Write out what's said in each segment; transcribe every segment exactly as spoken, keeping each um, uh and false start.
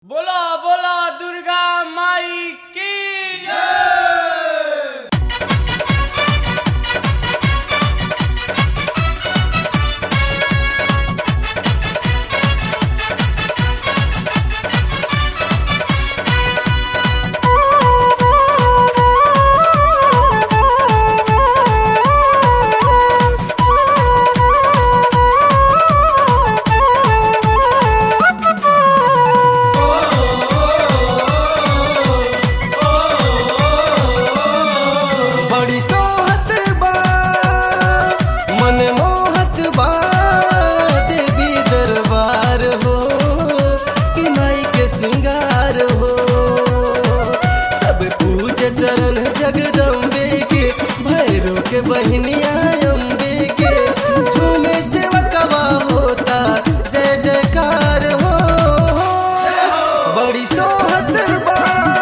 बोला बोला दुर्गा माई की बहनिया अम्बे के झूमे सेवकवा होता जय जयकार हो बड़ी सोहत बा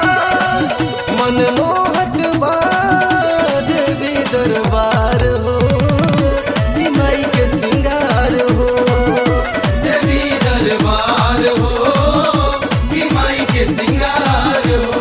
मनमोहक बा देवी दरबार हो माई के श्रृंगार हो देवी दरबार हो माई के श्रृंगार हो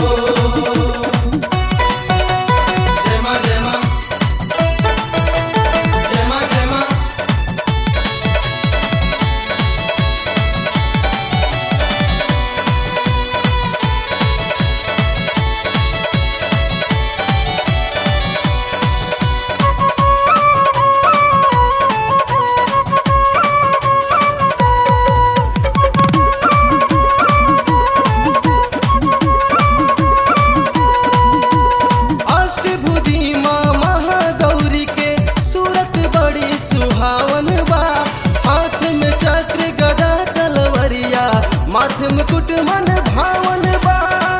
माथे मुकुट मन भावन बा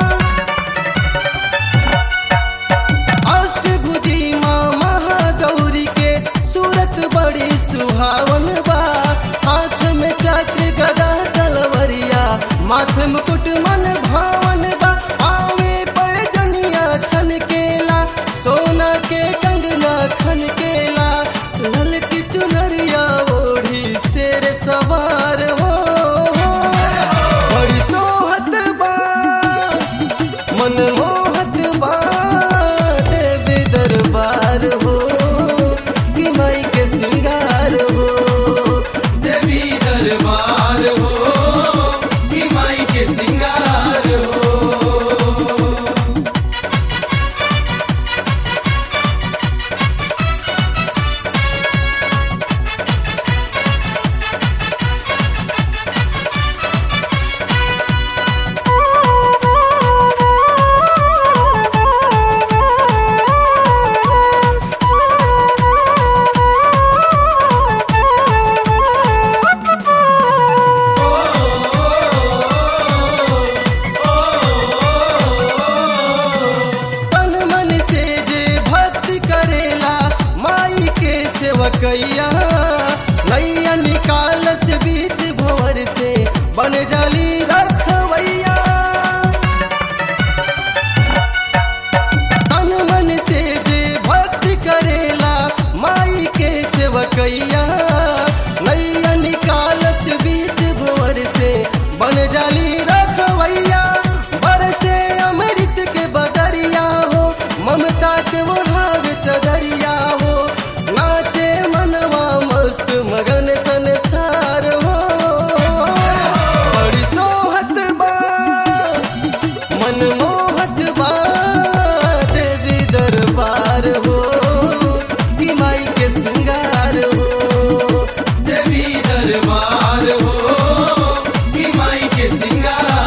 अष्टभुजी माँ महागौरी के सूरत बड़ी सुहावन बा हाथ में चक्र गदा तलवरिया माथे मुकुट मन भावन बा आवे पैजनिया छन केला सोना के कंगना खन केला लल की चुनरिया ओढ़ी शेर सवार हो मनमोहक बा देवी दरबार हो कि माई के श्रृंगार हो देवी दरबार हो कि माई के श्रृंगार हो कैया नैया निकालस बीच भंवर से बन जाली रखवैया तन मन से जे भक्ति करेला माई के सेवकैया नैया निकालस बीच भंवर से बन जाली रखवैया बरसे अमृत के बदरिया हो ममता के ओढ़ावे चदरिया हो नाचे मनवा मस्त मगन संसार हो बड़ी सोहत बा मनमोहक बा देवी दरबार हो कि माई के श्रृंगार हो देवी दरबार हो कि माई के श्रृंगार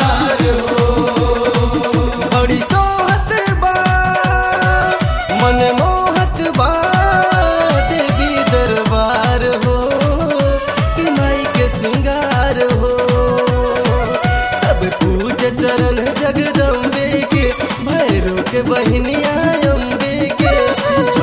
सिंगार हो। बड़ी सोहत बा मन मोहत बा देवी दरबार हो कि माई के सिंगार हो। सब पूज चरण जगदम्बे के भैरो के बहनिया अम्बे के